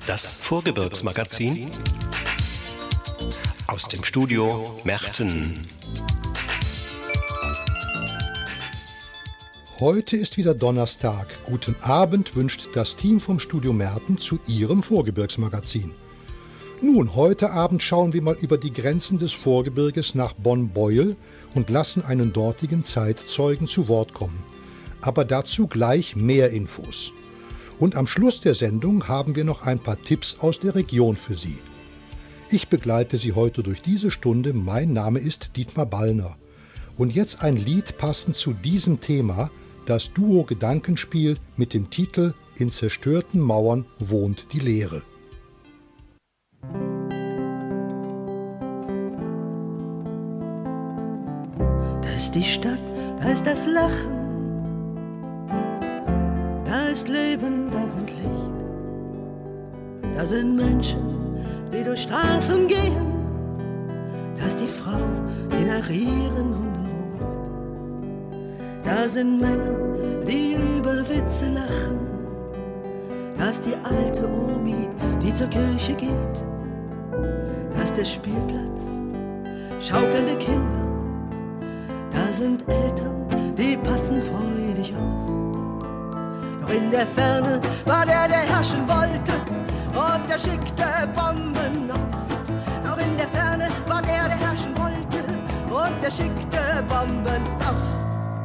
Das Vorgebirgsmagazin aus dem Studio Merten. Heute ist wieder Donnerstag. Guten Abend wünscht das Team vom Studio Merten zu ihrem Vorgebirgsmagazin. Nun, heute Abend schauen wir mal über die Grenzen des Vorgebirges nach Bonn-Beuel und lassen einen dortigen Zeitzeugen zu Wort kommen. Aber dazu gleich mehr Infos. Und am Schluss der Sendung haben wir noch ein paar Tipps aus der Region für Sie. Ich begleite Sie heute durch diese Stunde. Mein Name ist Dietmar Ballner. Und jetzt ein Lied passend zu diesem Thema, das Duo Gedankenspiel mit dem Titel »In zerstörten Mauern wohnt die Leere«. Da ist die Stadt, da ist das Lachen, da ist Leben, da wohnt Licht. Da sind Menschen, die durch Straßen gehen, da ist die Frau, die nach ihren Hunden ruft. Da sind Männer, die über Witze lachen, da ist die alte Omi, die zur Kirche geht. Da ist der Spielplatz, schaukelnde Kinder. Da sind Eltern, die passen freudig auf. Doch in der Ferne war der herrschen wollte, und der schickte Bomben aus. Doch in der Ferne war der herrschen wollte, und der schickte Bomben aus.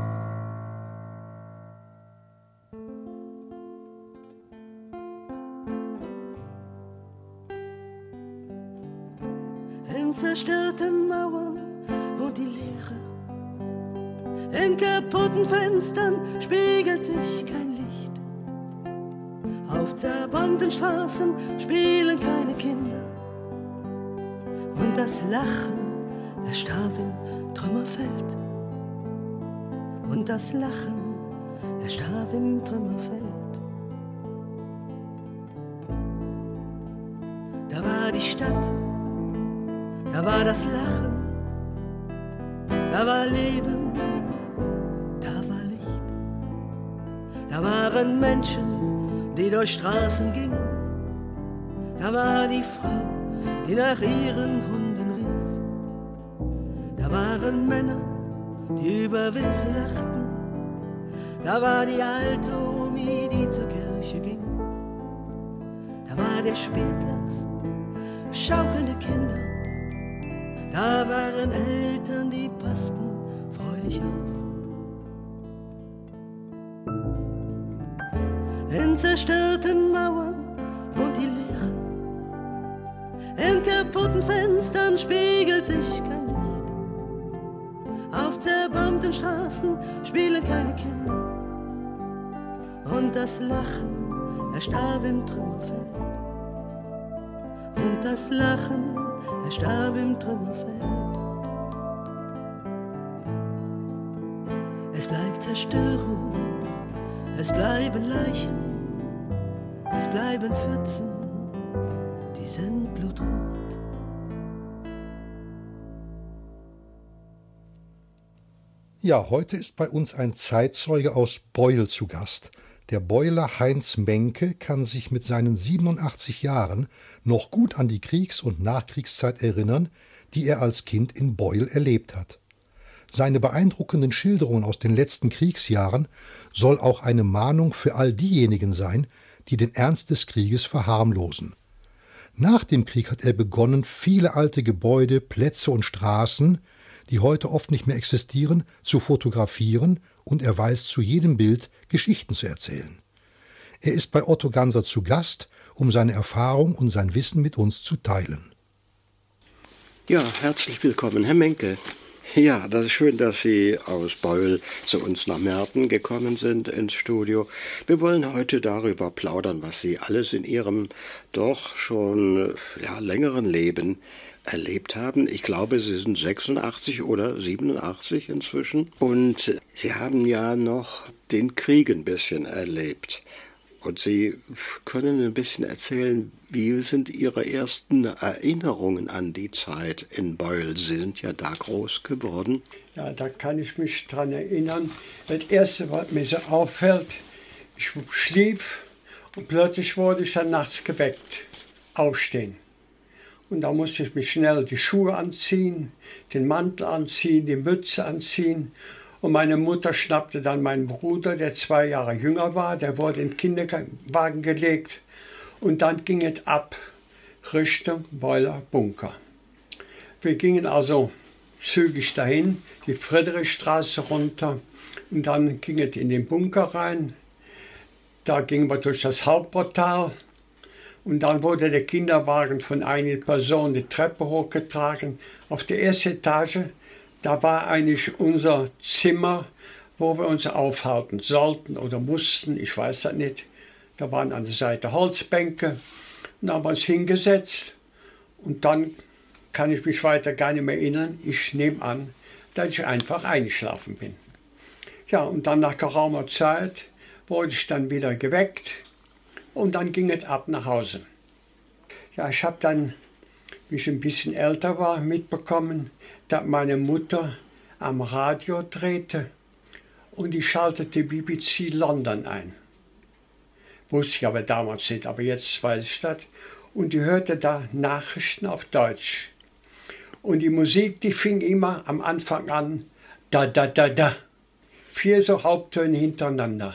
In zerstörten Mauern wohnt die Leere. In kaputten Fenstern spiegelt sich kein Licht. Auf zerbombten Straßen spielen keine Kinder. Und das Lachen erstarb im Trümmerfeld. Und das Lachen erstarb im Trümmerfeld. Da war die Stadt, da war das Lachen, da war Leben, da war Licht. Da waren Menschen, die durch Straßen gingen. Da war die Frau, die nach ihren Hunden rief. Da waren Männer, die über Witze lachten. Da war die alte Omi, die zur Kirche ging. Da war der Spielplatz, schaukelnde Kinder. Da waren Eltern, die passten freudig auf. In zerstörten Mauern wohnt die Leere. In kaputten Fenstern spiegelt sich kein Licht. Auf zerbombten Straßen spielen keine Kinder. Und das Lachen erstarb im Trümmerfeld. Und das Lachen erstarb im Trümmerfeld. Es bleibt Zerstörung, es bleiben Leichen, es bleiben Pfützen, die sind blutrot. Ja, heute ist bei uns ein Zeitzeuge aus Beuel zu Gast. Der Beuler Heinz Menke kann sich mit seinen 87 Jahren noch gut an die Kriegs- und Nachkriegszeit erinnern, die er als Kind in Beuel erlebt hat. Seine beeindruckenden Schilderungen aus den letzten Kriegsjahren soll auch eine Mahnung für all diejenigen sein, die den Ernst des Krieges verharmlosen. Nach dem Krieg hat er begonnen, viele alte Gebäude, Plätze und Straßen, die heute oft nicht mehr existieren, zu fotografieren, und er weiß zu jedem Bild Geschichten zu erzählen. Er ist bei Otto Ganser zu Gast, um seine Erfahrung und sein Wissen mit uns zu teilen. Ja, herzlich willkommen, Herr Menke. Ja, das ist schön, dass Sie aus Beuel zu uns nach Merten gekommen sind ins Studio. Wir wollen heute darüber plaudern, was Sie alles in Ihrem doch schon längeren Leben erlebt haben. Ich glaube, Sie sind 86 oder 87 inzwischen. Und Sie haben ja noch den Krieg ein bisschen erlebt. Und Sie können ein bisschen erzählen, wie sind Ihre ersten Erinnerungen an die Zeit in Beuel? Sie sind ja da groß geworden. Ja, da kann ich mich dran erinnern. Das Erste, was mir so auffällt, ich schlief und plötzlich wurde ich dann nachts geweckt. aufstehen. Und da musste ich mich schnell die Schuhe anziehen, den Mantel anziehen, die Mütze anziehen. Und meine Mutter schnappte dann meinen Bruder, der 2 Jahre jünger war, der wurde in den Kinderwagen gelegt. Und dann ging es ab Richtung Beuler Bunker. Wir gingen also zügig dahin, die Friedrichstraße runter. Und dann ging es in den Bunker rein. Da gingen wir durch das Hauptportal. Und dann wurde der Kinderwagen von einer Person die Treppe hochgetragen. Auf der ersten Etage, da war eigentlich unser Zimmer, wo wir uns aufhalten sollten oder mussten, ich weiß das nicht. Da waren an der Seite Holzbänke. Und da haben wir uns hingesetzt. Und dann kann ich mich weiter gar nicht mehr erinnern. Ich nehme an, dass ich einfach eingeschlafen bin. Ja, und dann nach geraumer Zeit wurde ich dann wieder geweckt und dann ging es ab nach Hause. Ja, ich habe dann, wie ich ein bisschen älter war, mitbekommen, dass meine Mutter am Radio drehte und die schaltete BBC London ein. Wusste ich aber damals nicht, aber jetzt weiß ich das. Und die hörte da Nachrichten auf Deutsch. Und die Musik, die fing immer am Anfang an, da, da, da, da. 4 so Haupttöne hintereinander.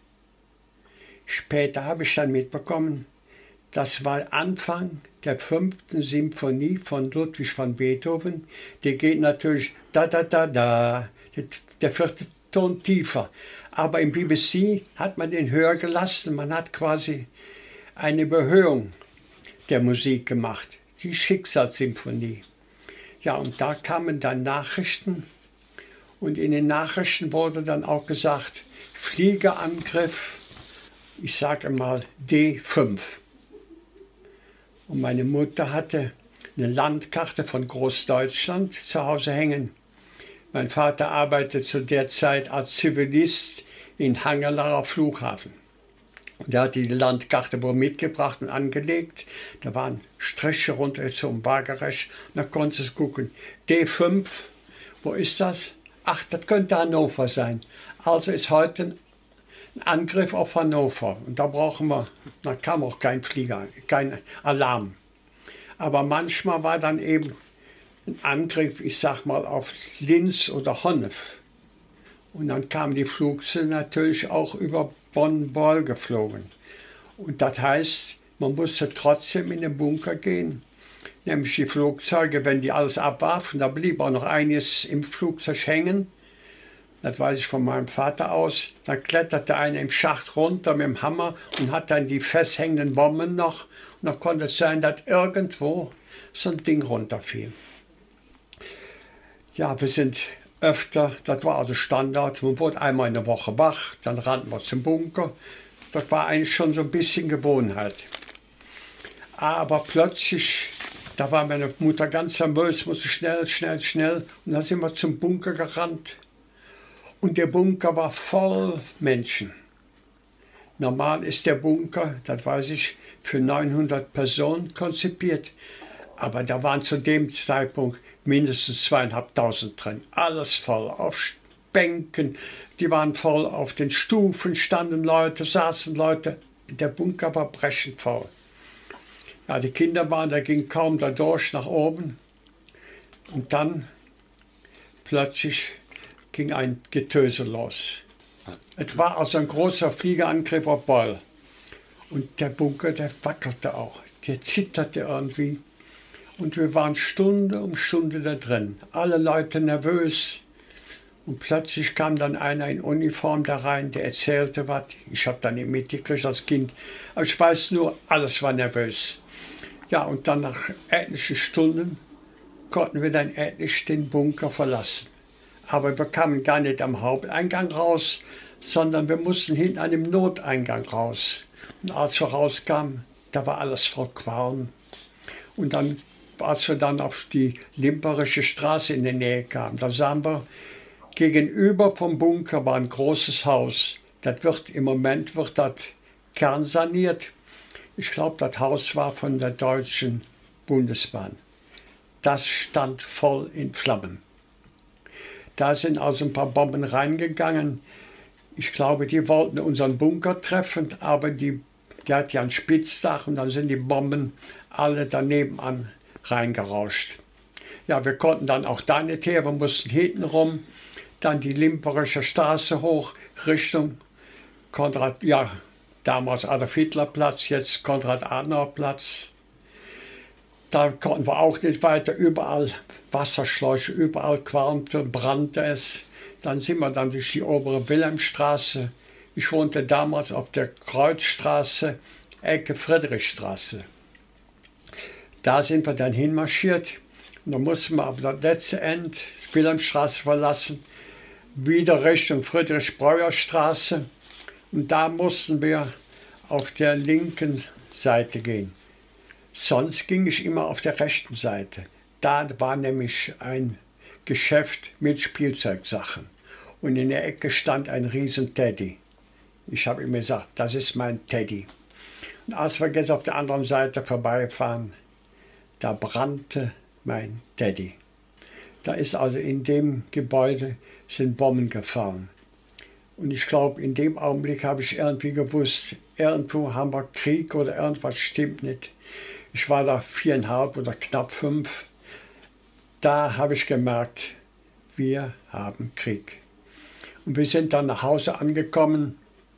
Später habe ich dann mitbekommen, das war Anfang der 5. Symphonie von Ludwig van Beethoven. Die geht natürlich da, da, da, da, der 4. Ton tiefer. Aber im BBC hat man den höher gelassen. Man hat quasi eine Überhöhung der Musik gemacht, die Schicksalssymphonie. Ja, und da kamen dann Nachrichten. Und in den Nachrichten wurde dann auch gesagt, Fliegerangriff, ich sage mal D5. Und meine Mutter hatte eine Landkarte von Großdeutschland zu Hause hängen. Mein Vater arbeitete zu der Zeit als Zivilist in Hangelarer Flughafen. Und er hat die Landkarte wohl mitgebracht und angelegt. Da waren Striche runtergezogen, waagerecht. Und da konnte es gucken. D5, wo ist das? Ach, das könnte Hannover sein. Also ist heute ein Angriff auf Hannover. Und da kam auch kein Flieger, kein Alarm. Aber manchmal war dann eben ein Angriff, ich sag mal, auf Linz oder Honnef. Und dann kamen die Flugzeuge natürlich auch über Bonn-Beul geflogen. Und das heißt, man musste trotzdem in den Bunker gehen. Nämlich die Flugzeuge, wenn die alles abwarfen, da blieb auch noch einiges im Flugzeug hängen. Das weiß ich von meinem Vater aus. Dann kletterte einer im Schacht runter mit dem Hammer und hat dann die festhängenden Bomben noch. Und dann konnte es sein, dass irgendwo so ein Ding runterfiel. Ja, wir sind öfter, das war also Standard, man wurde einmal in der Woche wach, dann rannten wir zum Bunker. Das war eigentlich schon so ein bisschen Gewohnheit. Aber plötzlich, da war meine Mutter ganz nervös, musste schnell. Und dann sind wir zum Bunker gerannt. Und der Bunker war voll Menschen. Normal ist der Bunker, das weiß ich, für 900 Personen konzipiert. Aber da waren zu dem Zeitpunkt mindestens 2.500 drin. Alles voll, auf Bänken, die waren voll, auf den Stufen standen Leute, saßen Leute. Der Bunker war brechend voll. Ja, die Kinder waren, da ging kaum da durch nach oben. Und dann plötzlich ging ein Getöse los. Es war also ein großer Fliegerangriff auf Beul. Und der Bunker, der wackelte auch, der zitterte irgendwie. Und wir waren Stunde um Stunde da drin, alle Leute nervös. Und plötzlich kam dann einer in Uniform da rein, der erzählte was. Ich habe dann nicht mitgekriegt als Kind, aber ich weiß nur, alles war nervös. Ja, und dann nach etlichen Stunden konnten wir dann endlich den Bunker verlassen. Aber wir kamen gar nicht am Haupteingang raus, sondern wir mussten hinten an dem Noteingang raus. Und als wir rauskamen, da war alles voll Qualm. Und dann, als wir dann auf die Limperische Straße in der Nähe kamen, da sahen wir, gegenüber vom Bunker war ein großes Haus. Im Moment wird das kernsaniert. Ich glaube, das Haus war von der Deutschen Bundesbahn. Das stand voll in Flammen. Da sind also ein paar Bomben reingegangen. Ich glaube, die wollten unseren Bunker treffen, aber die Der hat ja ein Spitzdach und dann sind die Bomben alle daneben an reingerauscht. Ja, wir konnten dann auch da nicht her, wir mussten hinten rum, dann die Limperische Straße hoch, Richtung Konrad, ja, damals Adolf-Hitler-Platz, jetzt Konrad-Adenauer-Platz. Da konnten wir auch nicht weiter, überall Wasserschläuche, überall qualmte, brannte es. Dann sind wir dann durch die obere Wilhelmstraße. Ich wohnte damals auf der Kreuzstraße, Ecke Friedrichstraße. Da sind wir dann hinmarschiert. Und dann mussten wir aber das letzte Ende, Wilhelmstraße verlassen, wieder Richtung Friedrich-Breuer-Straße. Und da mussten wir auf der linken Seite gehen. Sonst ging ich immer auf der rechten Seite. Da war nämlich ein Geschäft mit Spielzeugsachen. Und in der Ecke stand ein riesen Teddy. Ich habe immer gesagt, das ist mein Teddy. Und als wir jetzt auf der anderen Seite vorbeifahren, da brannte mein Teddy. Da ist also in dem Gebäude sind Bomben gefallen. Und ich glaube, in dem Augenblick habe ich irgendwie gewusst, irgendwo haben wir Krieg oder irgendwas stimmt nicht. Ich war da 4,5 oder knapp 5. Da habe ich gemerkt, wir haben Krieg. Und wir sind dann nach Hause angekommen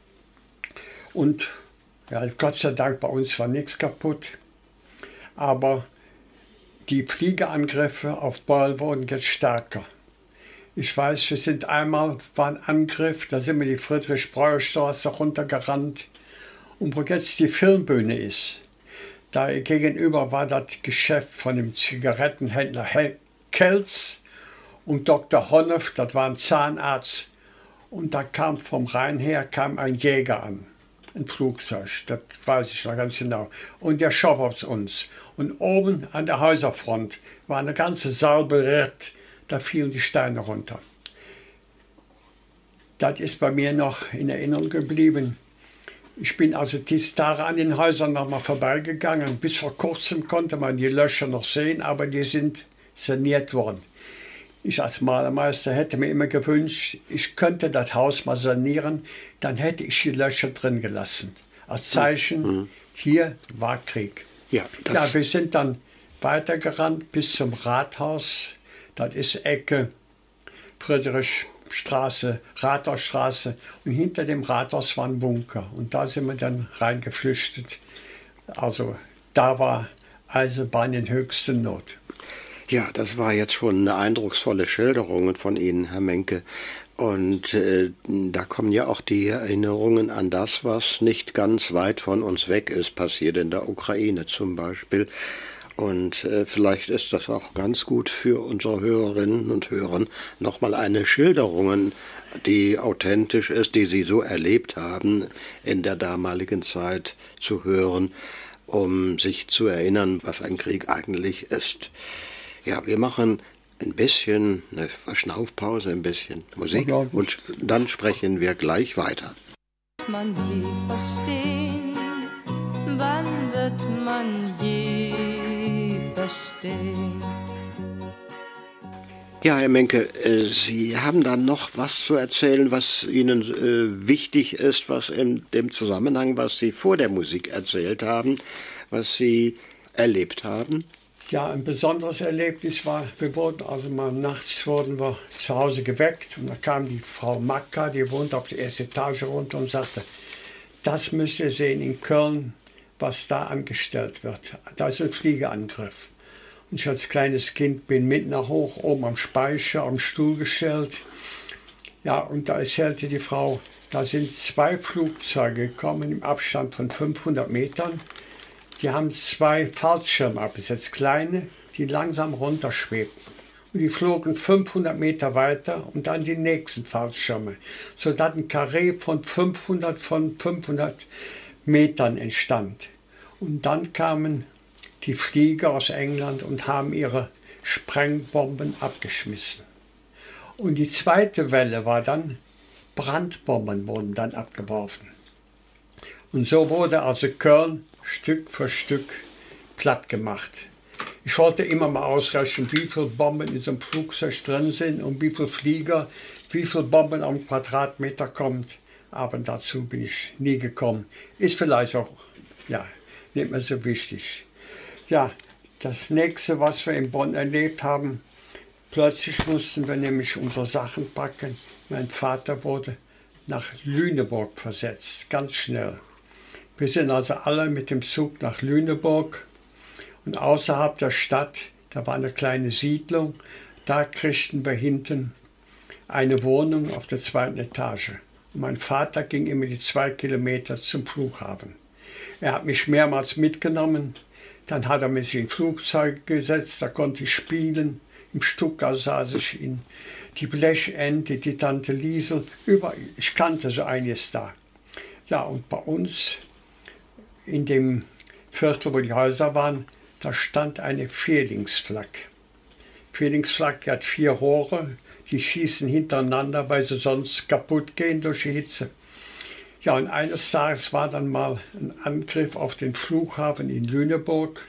und ja, Gott sei Dank, bei uns war nichts kaputt. Aber die Fliegerangriffe auf Beul wurden jetzt stärker. Ich weiß, wir sind einmal, war ein Angriff, da sind wir die Friedrich-Breuer-Straße runtergerannt. Und wo jetzt die Filmbühne ist, da gegenüber war das Geschäft von dem Zigarettenhändler Kelz und Dr. Honneff, das war ein Zahnarzt. Und da kam vom Rhein her kam ein Jäger an, ein Flugzeug, das weiß ich noch ganz genau. Und der schoss auf uns. Und oben an der Häuserfront war eine ganze Salbe, da fielen die Steine runter. Das ist bei mir noch in Erinnerung geblieben. Ich bin also diese Tage an den Häusern nochmal vorbeigegangen. Bis vor kurzem konnte man die Löcher noch sehen, aber die sind saniert worden. Ich als Malermeister hätte mir immer gewünscht, ich könnte das Haus mal sanieren, dann hätte ich die Löcher drin gelassen. Als Zeichen, hier war Krieg. Ja, wir sind dann weitergerannt bis zum Rathaus. Das ist Ecke Friedrichstraße, Rathausstraße. Und hinter dem Rathaus war ein Bunker. Und da sind wir dann reingeflüchtet. Also da war Eisenbahn in höchster Not. Ja, das war jetzt schon eine eindrucksvolle Schilderung von Ihnen, Herr Menke. Und da kommen ja auch die Erinnerungen an das, was nicht ganz weit von uns weg ist, passiert in der Ukraine zum Beispiel. Und vielleicht ist das auch ganz gut für unsere Hörerinnen und Hörer, nochmal eine Schilderung, die authentisch ist, die Sie so erlebt haben, in der damaligen Zeit zu hören, um sich zu erinnern, was ein Krieg eigentlich ist. Ja, wir machen ein bisschen eine Verschnaufpause, ein bisschen Musik und dann sprechen wir gleich weiter. Man je verstehen, wann wird man je verstehen? Ja, Herr Menke, Sie haben da noch was zu erzählen, was Ihnen wichtig ist, was in dem Zusammenhang, was Sie vor der Musik erzählt haben, was Sie erlebt haben? Ja, ein besonderes Erlebnis war, nachts wurden wir zu Hause geweckt und da kam die Frau Macka, die wohnt auf der ersten Etage runter und sagte, das müsst ihr sehen in Köln, was da angestellt wird. Da ist ein Fliegerangriff. Und ich als kleines Kind bin mit nach hoch, oben am Speicher, am Stuhl gestellt. Ja, und da erzählte die Frau, da sind 2 Flugzeuge gekommen im Abstand von 500 Metern. Die haben 2 Fallschirme abgesetzt, kleine, die langsam runterschwebten. Und die flogen 500 Meter weiter und dann die nächsten Fallschirme, sodass ein Karree von 500 Metern entstand. Und dann kamen die Flieger aus England und haben ihre Sprengbomben abgeschmissen. Und die zweite Welle war dann, Brandbomben wurden dann abgeworfen. Und so wurde also Köln Stück für Stück platt gemacht. Ich wollte immer mal ausrechnen, wie viele Bomben in so einem Flugzeug drin sind und wie viele Flieger, wie viele Bomben am Quadratmeter kommt. Aber dazu bin ich nie gekommen. Ist vielleicht auch ja, nicht mehr so wichtig. Ja, das nächste, was wir in Bonn erlebt haben, plötzlich mussten wir nämlich unsere Sachen packen. Mein Vater wurde nach Lüneburg versetzt, ganz schnell. Wir sind also alle mit dem Zug nach Lüneburg und außerhalb der Stadt, da war eine kleine Siedlung, da kriegten wir hinten eine Wohnung auf der 2. Etage. Und mein Vater ging immer die 2 Kilometer zum Flughafen. Er hat mich mehrmals mitgenommen, dann hat er mich in Flugzeuge gesetzt, da konnte ich spielen. Im Stuttgart saß ich in die Blechente, die Tante Liesel, überall. Ich kannte so einiges da. Ja, und bei uns in dem Viertel, wo die Häuser waren, da stand eine Vierlingsflak. Vierlingsflak, die hat 4 Rohre, die schießen hintereinander, weil sie sonst kaputt gehen durch die Hitze. Ja, und eines Tages war dann mal ein Angriff auf den Flughafen in Lüneburg.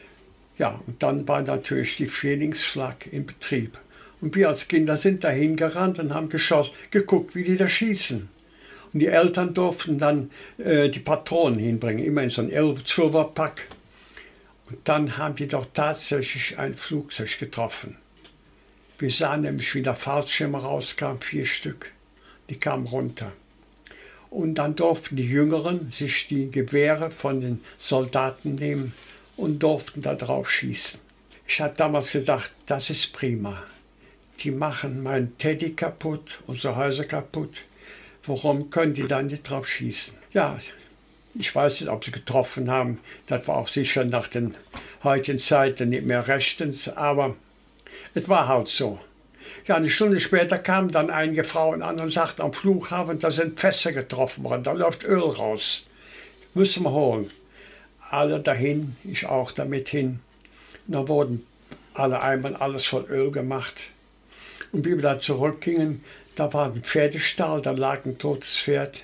Ja, und dann war natürlich die Vierlingsflak in Betrieb. Und wir als Kinder sind da hingerannt und haben geguckt, wie die da schießen. Und die Eltern durften dann die Patronen hinbringen, immer in so ein 11-12er Pack. Und dann haben die doch tatsächlich ein Flugzeug getroffen. Wir sahen nämlich, wie der Fallschirm rauskam, 4 Stück. Die kamen runter. Und dann durften die Jüngeren sich die Gewehre von den Soldaten nehmen und durften da drauf schießen. Ich habe damals gedacht, das ist prima. Die machen meinen Teddy kaputt, unsere Häuser kaputt. Warum können die da nicht drauf schießen? Ja, ich weiß nicht, ob sie getroffen haben. Das war auch sicher nach den heutigen Zeiten nicht mehr rechtens, aber es war halt so. Ja, eine Stunde später kamen dann einige Frauen an und sagten am Flughafen, da sind Fässer getroffen worden, da läuft Öl raus. Müssen wir holen. Alle dahin, ich auch damit hin. Und da wurden alle einmal alles voll Öl gemacht. Und wie wir da zurückgingen, da war ein Pferdestall, da lag ein totes Pferd.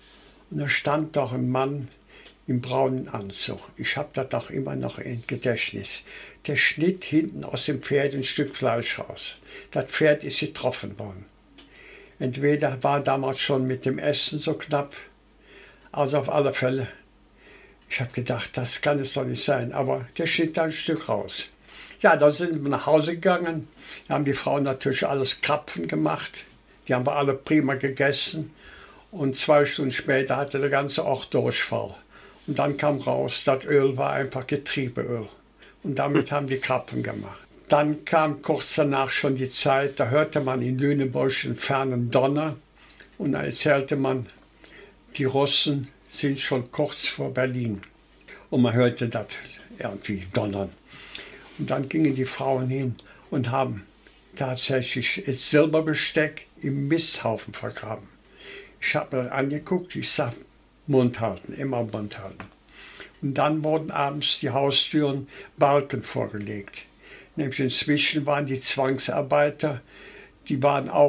Und da stand doch ein Mann im braunen Anzug. Ich habe das auch immer noch im Gedächtnis. Der schnitt hinten aus dem Pferd ein Stück Fleisch raus. Das Pferd ist getroffen worden. Entweder war damals schon mit dem Essen so knapp, also auf alle Fälle. Ich habe gedacht, das kann es doch nicht sein, aber der schnitt da ein Stück raus. Ja, dann sind wir nach Hause gegangen, da haben die Frauen natürlich alles Krapfen gemacht, die haben wir alle prima gegessen und 2 Stunden später hatte der ganze Ort Durchfall. Und dann kam raus, das Öl war einfach Getriebeöl und damit haben die Krapfen gemacht. Dann kam kurz danach schon die Zeit, da hörte man in Lüneburg einen fernen Donner und da erzählte man, die Russen sind schon kurz vor Berlin. Und man hörte das irgendwie donnern. Und dann gingen die Frauen hin und haben tatsächlich das Silberbesteck im Misthaufen vergraben. Ich habe mir das angeguckt, ich sag, Mund halten, immer Mund halten. Und dann wurden abends die Haustüren Balken vorgelegt. Nämlich inzwischen waren die Zwangsarbeiter, die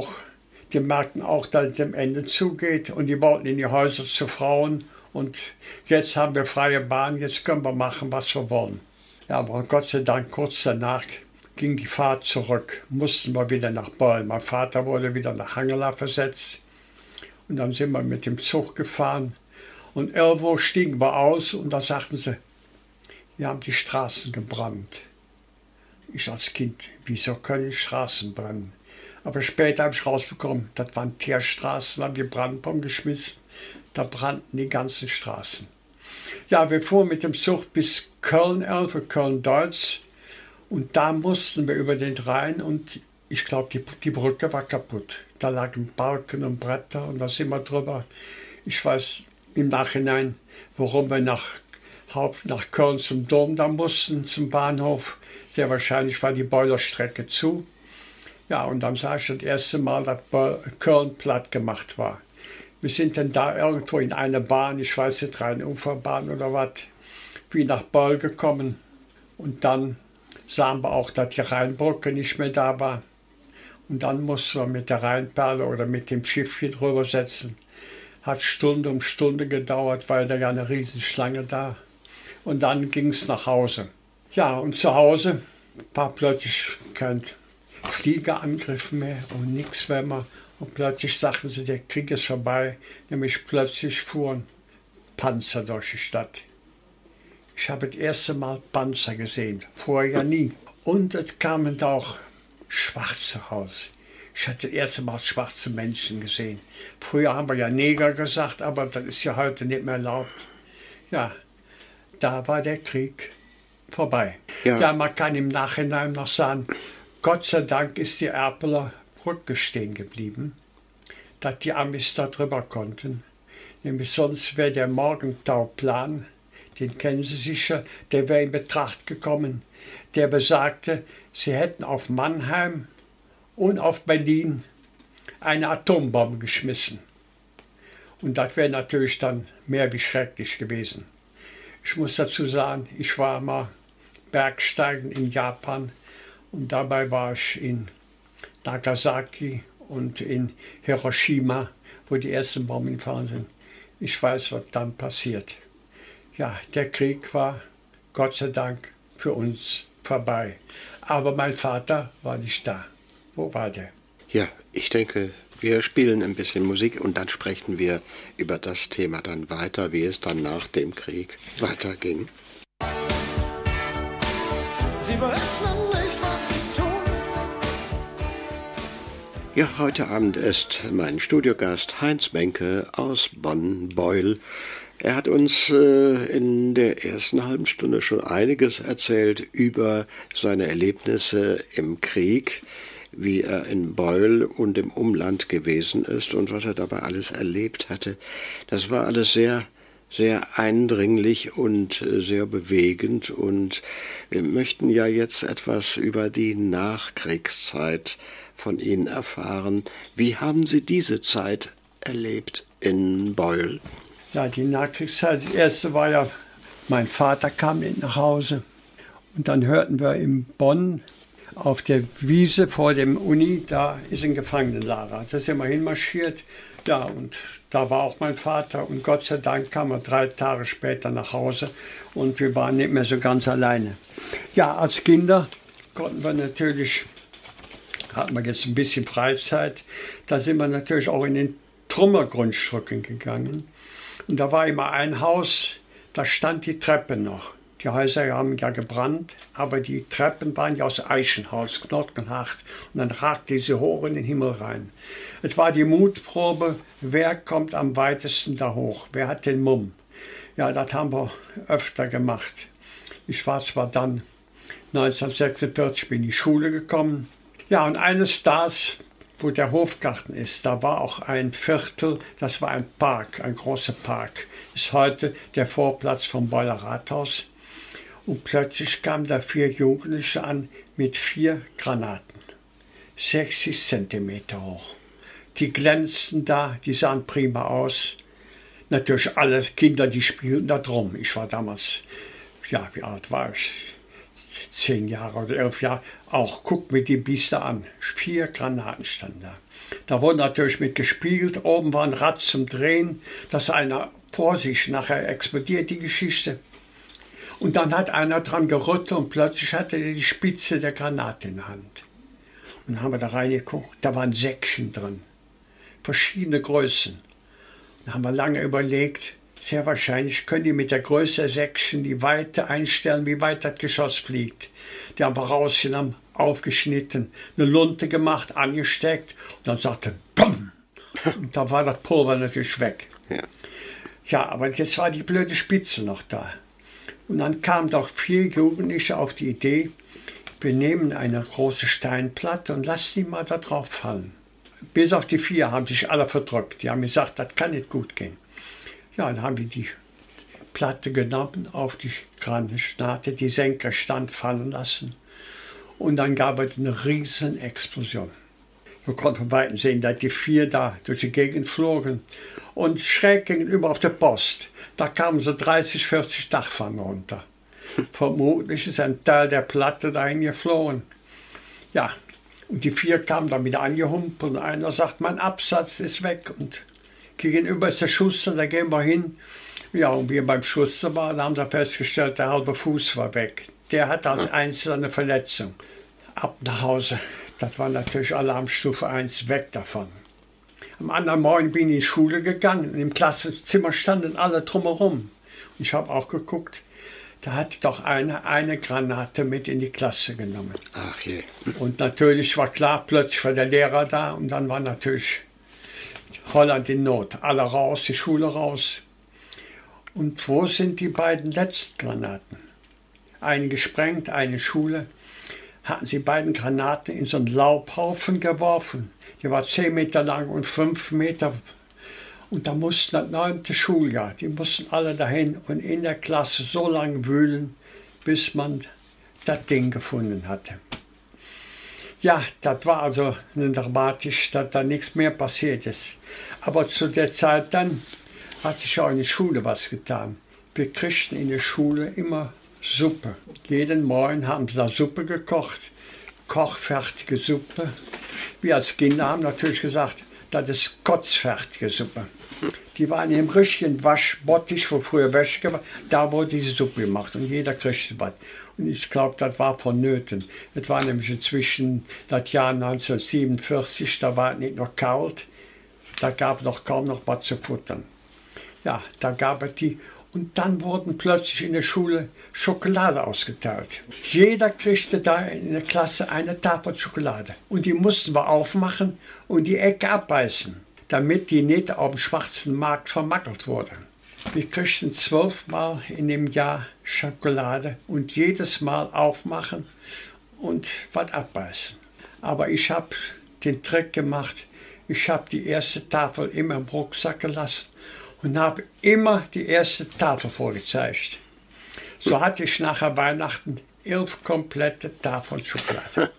merkten auch, dass es dem Ende zugeht und die wollten in die Häuser zu Frauen und jetzt haben wir freie Bahn, jetzt können wir machen, was wir wollen. Ja, aber Gott sei Dank, kurz danach ging die Fahrt zurück, mussten wir wieder nach Bonn. Mein Vater wurde wieder nach Hangela versetzt und dann sind wir mit dem Zug gefahren und irgendwo stiegen wir aus und da sagten sie, wir haben die Straßen gebrannt. Ich als Kind, wieso können Straßen brennen? Aber später habe ich rausbekommen, das waren Teerstraßen, haben die Brandbomben geschmissen, da brannten die ganzen Straßen. Ja, wir fuhren mit dem Zug bis Köln, Köln-Deutz und da mussten wir über den Rhein und ich glaube, die Brücke war kaputt. Da lagen Balken und Bretter und da sind wir drüber. Ich weiß im Nachhinein, warum wir nach Köln zum Dom da mussten, zum Bahnhof. Sehr wahrscheinlich war die Boilerstrecke zu. Ja, und dann sah ich das erste Mal, dass Köln platt gemacht war. Wir sind dann da irgendwo in eine Bahn, ich weiß nicht, Rhein-Ufer-Bahn oder was, wie nach Böll gekommen. Und dann sahen wir auch, dass die Rheinbrücke nicht mehr da war. Und dann mussten wir mit der Rheinperle oder mit dem Schiff hier drüber setzen. Hat Stunde um Stunde gedauert, weil da ja eine Riesenschlange da. Und dann ging es nach Hause. Ja, und zu Hause war plötzlich kein Fliegerangriff mehr und nichts mehr. Und plötzlich sagten sie, der Krieg ist vorbei. Nämlich plötzlich fuhren Panzer durch die Stadt. Ich habe das erste Mal Panzer gesehen, vorher nie. Und es kamen auch Schwarze raus. Ich hatte das erste Mal schwarze Menschen gesehen. Früher haben wir ja Neger gesagt, aber das ist ja heute nicht mehr erlaubt. Ja, da war der Krieg vorbei. Ja, man kann im Nachhinein noch sagen, Gott sei Dank ist die Erpeler Brücke stehen geblieben, dass die Amis da drüber konnten. Nämlich sonst wäre der Morgentauplan, den kennen Sie sicher, der wäre in Betracht gekommen. Der besagte, sie hätten auf Mannheim und auf Berlin eine Atombombe geschmissen. Und das wäre natürlich dann mehr wie schrecklich gewesen. Ich muss dazu sagen, ich war mal Bergsteigen in Japan und dabei war ich in Nagasaki und in Hiroshima, wo die ersten Bomben gefallen sind. Ich weiß, was dann passiert. Ja, der Krieg war Gott sei Dank für uns vorbei. Aber mein Vater war nicht da. Wo war der? Ja, ich denke, wir spielen ein bisschen Musik und dann sprechen wir über das Thema dann weiter, wie es dann nach dem Krieg weiterging. Sie berechnen nicht, was sie tun. Ja, heute Abend ist mein Studiogast Heinz Menke aus Bonn-Beuel. Er hat uns in der ersten halben Stunde schon einiges erzählt über seine Erlebnisse im Krieg, wie er in Beuel und im Umland gewesen ist und was er dabei alles erlebt hatte. Das war alles sehr, sehr eindringlich und sehr bewegend. Und wir möchten ja jetzt etwas über die Nachkriegszeit von Ihnen erfahren. Wie haben Sie diese Zeit erlebt in Beuel? Ja, die Nachkriegszeit, die erste war ja, mein Vater kam nicht nach Hause. Und dann hörten wir in Bonn auf der Wiese vor dem Uni, da ist ein Gefangenenlager. Da sind wir hinmarschiert. Ja, und da war auch mein Vater. Und Gott sei Dank kam er 3 Tage später nach Hause und wir waren nicht mehr so ganz alleine. Ja, als Kinder konnten wir natürlich, hatten wir jetzt ein bisschen Freizeit, da sind wir natürlich auch in den Trümmergrundstücken gegangen. Und da war immer ein Haus, da stand die Treppe noch. Die Häuser haben ja gebrannt, aber die Treppen waren ja aus Eichenholz, knochenhart. Und dann ragte sie hoch in den Himmel rein. Es war die Mutprobe, wer kommt am weitesten da hoch, wer hat den Mumm. Ja, das haben wir öfter gemacht. Ich war zwar dann 1946 in die Schule gekommen. Ja, und eines Tages, wo der Hofgarten ist, da war auch ein Viertel, das war ein Park, ein großer Park. Ist heute der Vorplatz vom Beuler Rathaus. Und plötzlich kamen da 4 Jugendliche an mit 4 Granaten, 60 Zentimeter hoch. Die glänzten da, die sahen prima aus. Natürlich alle Kinder, die spielten da drum. Ich war damals, ja, wie alt war ich? 10 Jahre oder 11 Jahre. Auch guck mir die Biester an. 4 Granaten standen da. Da wurde natürlich mit gespielt. Oben war ein Rad zum Drehen, dass einer vor sich nachher explodiert, die Geschichte. Und dann hat einer dran gerüttelt und plötzlich hatte er die Spitze der Granate in der Hand. Und dann haben wir da reingeguckt, da waren Säckchen drin, verschiedene Größen. Dann haben wir lange überlegt, sehr wahrscheinlich können die mit der Größe der Säckchen die Weite einstellen, wie weit das Geschoss fliegt. Die haben wir rausgenommen, aufgeschnitten, eine Lunte gemacht, angesteckt und dann sagte BAM! Und da war das Pulver natürlich weg. Ja, aber jetzt war die blöde Spitze noch da. Und dann kamen doch 4 Jugendliche auf die Idee, wir nehmen eine große Steinplatte und lassen die mal da drauf fallen. Bis auf die 4 haben sich alle verdrückt. Die haben gesagt, das kann nicht gut gehen. Ja, dann haben wir die Platte genommen, auf die Granate, die Senkerstand fallen lassen. Und dann gab es eine riesen Explosion. Wir konnten von Weitem sehen, dass die 4 da durch die Gegend flogen. Und schräg gegenüber auf der Post, da kamen so 30, 40 Dachpfannen runter. Vermutlich ist ein Teil der Platte dahin geflogen. Ja, und die 4 kamen dann wieder angehumpelt und einer sagt, mein Absatz ist weg. Und gegenüber ist der Schuster, da gehen wir hin. Ja, und wir beim Schuster waren, haben wir festgestellt, der halbe Fuß war weg. Der hat als Einziger eine Verletzung. Ab nach Hause. Das war natürlich Alarmstufe 1, weg davon. Am anderen Morgen bin ich in die Schule gegangen und im Klassenzimmer standen alle drumherum. Und ich habe auch geguckt, Da hat doch eine Granate mit in die Klasse genommen. Ach je. Und natürlich war klar, plötzlich war der Lehrer da und dann war natürlich Holland in Not. Alle raus, die Schule raus. Und wo sind die beiden letzten Granaten? Eine gesprengt, eine Schule. Hatten sie beiden Granaten in so einen Laubhaufen geworfen. Die war 10 Meter lang und 5 Meter. Und da mussten das 9. Schuljahr, die mussten alle dahin und in der Klasse so lange wühlen, bis man das Ding gefunden hatte. Ja, das war also dramatisch, dass da nichts mehr passiert ist. Aber zu der Zeit dann hat sich auch in der Schule was getan. Wir kriegten in der Schule immer Suppe. Jeden Morgen haben sie da Suppe gekocht, kochfertige Suppe. Wir als Kinder haben natürlich gesagt, das ist kotzfertige Suppe. Die waren im richtigen Waschbottich, wo früher Wäsche war, da wurde diese Suppe gemacht und jeder kriegte was. Und ich glaube, das war vonnöten. Es war nämlich inzwischen das Jahr 1947, da war es nicht noch kalt, da gab es noch kaum noch was zu futtern. Ja, da gab es die. Und dann wurden plötzlich in der Schule Schokolade ausgeteilt. Jeder kriegte da in der Klasse eine Tafel Schokolade. Und die mussten wir aufmachen und die Ecke abbeißen, damit die nicht auf dem schwarzen Markt vermackelt wurde. Wir kriegten 12 Mal in dem Jahr Schokolade und jedes Mal aufmachen und was abbeißen. Aber ich habe den Trick gemacht, ich habe die erste Tafel immer im Rucksack gelassen und habe immer die erste Tafel vorgezeigt. So hatte ich nachher Weihnachten 11 komplette Tafeln Schokolade.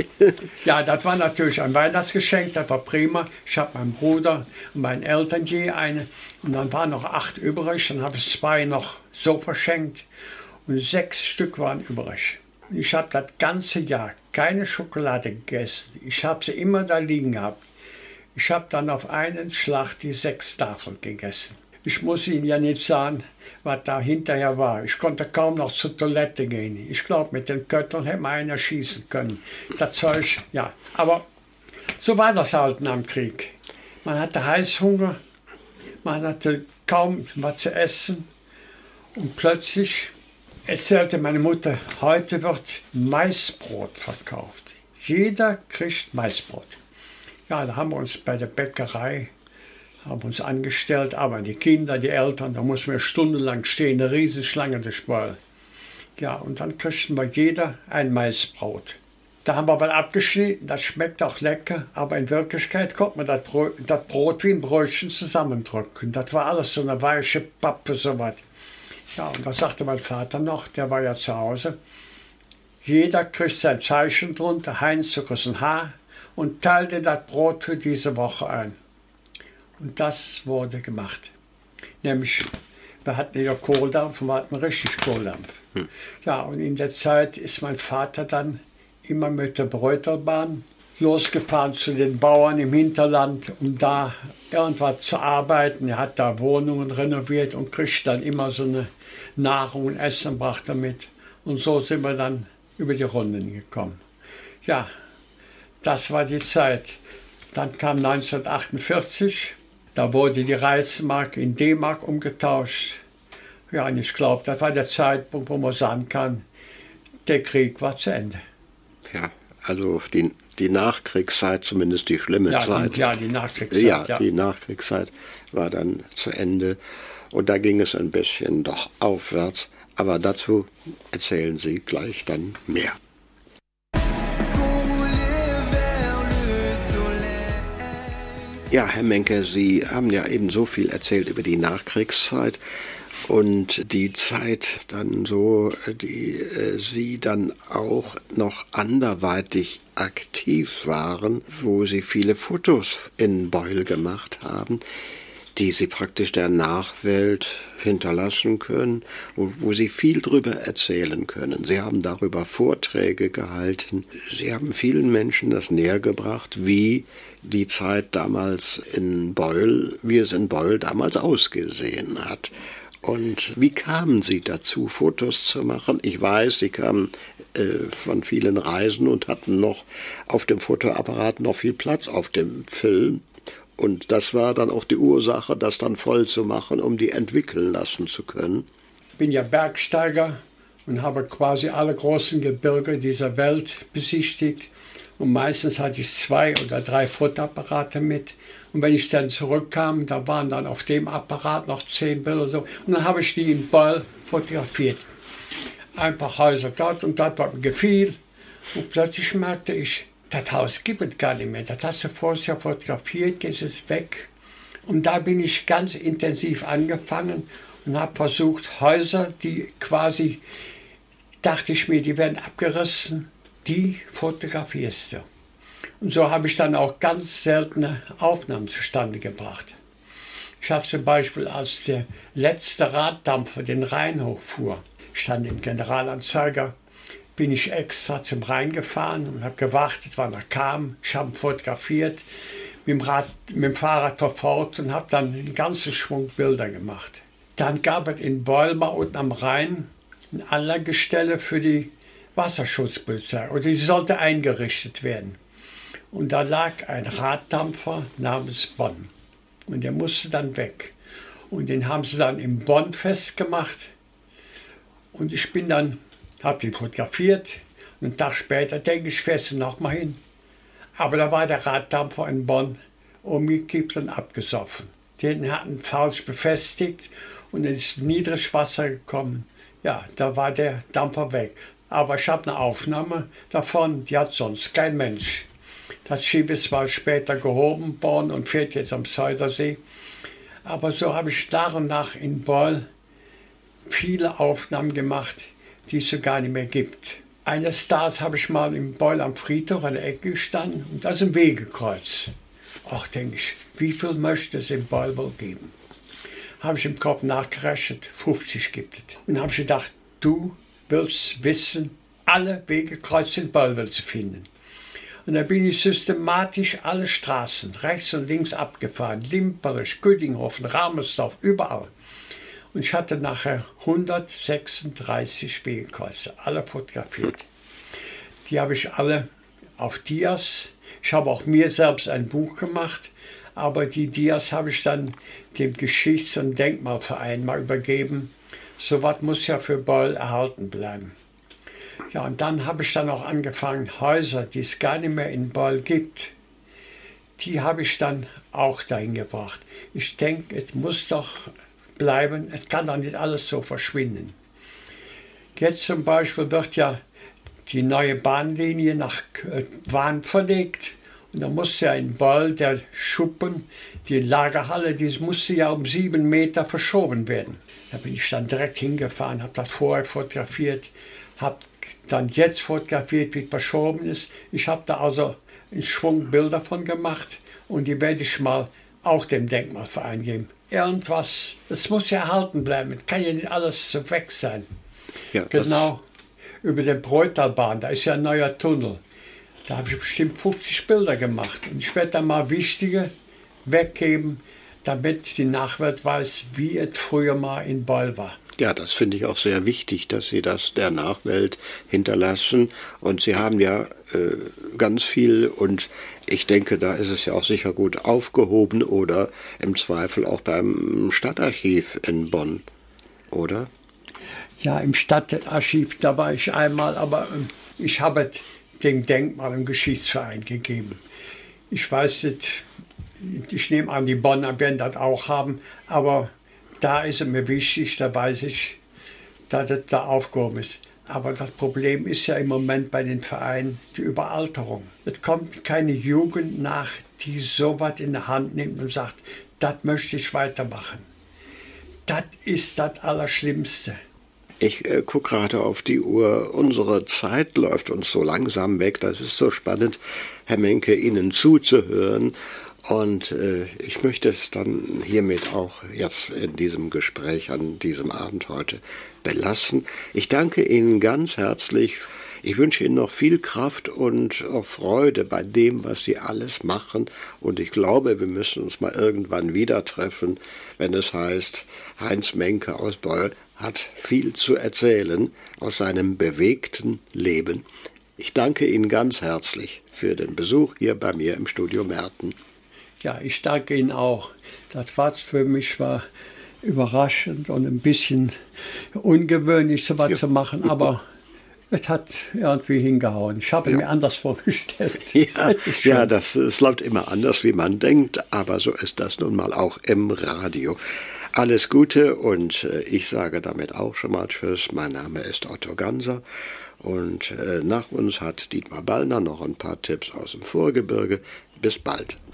Ja, das war natürlich ein Weihnachtsgeschenk, das war prima. Ich habe meinem Bruder und meinen Eltern je eine und dann waren noch 8 übrig. Dann habe ich 2 noch so verschenkt und 6 Stück waren übrig. Und ich habe das ganze Jahr keine Schokolade gegessen. Ich habe sie immer da liegen gehabt. Ich habe dann auf einen Schlag die 6 Tafeln gegessen. Ich muss Ihnen ja nicht sagen, was da hinterher war. Ich konnte kaum noch zur Toilette gehen. Ich glaube, mit den Kötteln hätte man einen erschießen können. Das Zeug, ja. Aber so war das halt nach dem Krieg. Man hatte Heißhunger, man hatte kaum was zu essen. Und plötzlich erzählte meine Mutter, heute wird Maisbrot verkauft. Jeder kriegt Maisbrot. Ja, da haben wir uns bei der Bäckerei angestellt, aber die Kinder, die Eltern, da mussten wir stundenlang stehen, eine Riesenschlange des Beul. Ja, und dann kriegten wir jeder ein Maisbrot. Da haben wir aber abgeschnitten, das schmeckt auch lecker, aber in Wirklichkeit konnte man das Brot wie ein Brötchen zusammendrücken. Das war alles so eine weiche Pappe, so was. Ja, und da sagte mein Vater noch, der war ja zu Hause, jeder kriegt sein Zeichen drunter, Heinz Zuckers Haar, und teilte das Brot für diese Woche ein. Und das wurde gemacht. Nämlich, wir hatten ja Kohldampf und wir hatten richtig Kohldampf. Ja, und in der Zeit ist mein Vater dann immer mit der Bräuterbahn losgefahren zu den Bauern im Hinterland, um da irgendwas zu arbeiten. Er hat da Wohnungen renoviert und kriegt dann immer so eine Nahrung und Essen, brachte mit. Und so sind wir dann über die Runden gekommen. Ja, das war die Zeit. Dann kam 1948, da wurde die Reichsmark in D-Mark umgetauscht. Ja, und ich glaube, das war der Zeitpunkt, wo man sagen kann, der Krieg war zu Ende. Ja, also die Nachkriegszeit, zumindest die schlimme Zeit. Die Nachkriegszeit. Ja, die Nachkriegszeit war dann zu Ende. Und da ging es ein bisschen doch aufwärts. Aber dazu erzählen Sie gleich dann mehr. Ja, Herr Menke, Sie haben ja eben so viel erzählt über die Nachkriegszeit und die Zeit dann so, die Sie dann auch noch anderweitig aktiv waren, wo Sie viele Fotos in Beul gemacht haben, die Sie praktisch der Nachwelt hinterlassen können und wo Sie viel drüber erzählen können. Sie haben darüber Vorträge gehalten. Sie haben vielen Menschen das nähergebracht, wie die Zeit damals in Beul, wie es in Beul damals ausgesehen hat. Und wie kamen Sie dazu, Fotos zu machen? Ich weiß, Sie kamen von vielen Reisen und hatten noch auf dem Fotoapparat noch viel Platz auf dem Film. Und das war dann auch die Ursache, das dann voll zu machen, um die entwickeln lassen zu können. bin ja Bergsteiger und habe quasi alle großen Gebirge dieser Welt besichtigt. Und meistens hatte ich 2 oder 3 Fotoapparate mit. Und wenn ich dann zurückkam, da waren dann auf dem Apparat noch 10 Bilder. So. Und dann habe ich die in Beul fotografiert. Ein paar Häuser dort und dort, was mir gefiel. Und plötzlich merkte ich, das Haus gibt es gar nicht mehr. Das hast du vorher fotografiert, jetzt ist es weg. Und da bin ich ganz intensiv angefangen und habe versucht, Häuser, die quasi, dachte ich mir, die werden abgerissen, die fotografierst du. Und so habe ich dann auch ganz seltene Aufnahmen zustande gebracht. Ich habe zum Beispiel, als der letzte Raddampfer den Rhein hochfuhr, stand im Generalanzeiger, bin ich extra zum Rhein gefahren und habe gewartet, wann er kam. Ich habe ihn fotografiert, mit dem Fahrrad verfolgt und habe dann einen ganzen Schwung Bilder gemacht. Dann gab es in Beul mal unten am Rhein eine Anlagestelle für die Wasserschutzpolizei. Und die sollte eingerichtet werden. Und da lag ein Raddampfer namens Bonn. Und der musste dann weg. Und den haben sie dann in Bonn festgemacht. Und ich bin dann, habe den fotografiert. Und einen Tag später denke ich, fährst du noch mal hin. Aber da war der Raddampfer in Bonn umgekippt und abgesoffen. Den hatten falsch befestigt und dann ist Niedrigwasser gekommen. Ja, da war der Dampfer weg. Aber ich habe eine Aufnahme davon, die hat sonst kein Mensch. Das Schiff ist zwar später gehoben worden und fährt jetzt am Zeudersee. Aber so habe ich nach und nach in Beul viele Aufnahmen gemacht, die es so gar nicht mehr gibt. Eines Tages habe ich mal in Beul am Friedhof an der Ecke gestanden und da ist ein Wegekreuz. Ach, denke ich, wie viel möchte es in Beul wohl geben? Habe ich im Kopf nachgerechnet, 50 gibt es. Und dann habe ich gedacht, du willst wissen, alle Wegekreuze in Beul willst du finden. Und da bin ich systematisch alle Straßen rechts und links abgefahren, Limperich, Güdinghofen, Ramersdorf, überall. Und ich hatte nachher 136 Wegekreuze, alle fotografiert. Die habe ich alle auf Dias. Ich habe auch mir selbst ein Buch gemacht, aber die Dias habe ich dann dem Geschichts- und Denkmalverein mal übergeben. So was muss ja für Beul erhalten bleiben. Ja, und dann habe ich dann auch angefangen, Häuser, die es gar nicht mehr in Beul gibt, die habe ich dann auch dahin gebracht. Ich denke, es muss doch bleiben, es kann doch nicht alles so verschwinden. Jetzt zum Beispiel wird ja die neue Bahnlinie nach Wahn verlegt. Und da musste ja in Beul der Schuppen, die Lagerhalle, die musste ja um 7 Meter verschoben werden. Da bin ich dann direkt hingefahren, habe das vorher fotografiert, habe dann jetzt fotografiert, wie es verschoben ist. Ich habe da also einen Schwung Bilder von gemacht und die werde ich mal auch dem Denkmalverein geben. Irgendwas, das muss ja erhalten bleiben, es kann ja nicht alles so weg sein. Ja, genau, über der Bräutalbahn, da ist ja ein neuer Tunnel. Da habe ich bestimmt 50 Bilder gemacht und ich werde da mal wichtige weggeben, damit die Nachwelt weiß, wie es früher mal in Beul war. Ja, das finde ich auch sehr wichtig, dass Sie das der Nachwelt hinterlassen. Und Sie haben ja ganz viel und ich denke, da ist es ja auch sicher gut aufgehoben oder im Zweifel auch beim Stadtarchiv in Bonn, oder? Ja, im Stadtarchiv, da war ich einmal, aber ich habe es dem Denkmal- und Geschichtsverein gegeben. Ich weiß nicht, ich nehme an, die Bonner werden das auch haben, aber da ist es mir wichtig, da weiß ich, dass es da aufgehoben ist. Aber das Problem ist ja im Moment bei den Vereinen die Überalterung. Es kommt keine Jugend nach, die sowas in der Hand nimmt und sagt, das möchte ich weitermachen. Das ist das Allerschlimmste. Ich gucke gerade auf die Uhr. Unsere Zeit läuft uns so langsam weg. Das ist so spannend, Herr Menke, Ihnen zuzuhören. Und ich möchte es dann hiermit auch jetzt in diesem Gespräch an diesem Abend heute belassen. Ich danke Ihnen ganz herzlich. Ich wünsche Ihnen noch viel Kraft und auch Freude bei dem, was Sie alles machen. Und ich glaube, wir müssen uns mal irgendwann wieder treffen, wenn es heißt, Heinz Menke aus Beul hat viel zu erzählen aus seinem bewegten Leben. Ich danke Ihnen ganz herzlich für den Besuch hier bei mir im Studio Merten. Ja, ich danke Ihnen auch. Das was für mich war überraschend und ein bisschen ungewöhnlich, so was zu machen, aber es hat irgendwie hingehauen. Ich habe mir anders vorgestellt. Es läuft immer anders, wie man denkt, aber so ist das nun mal auch im Radio. Alles Gute und ich sage damit auch schon mal Tschüss. Mein Name ist Otto Ganser und nach uns hat Dietmar Ballner noch ein paar Tipps aus dem Vorgebirge. Bis bald.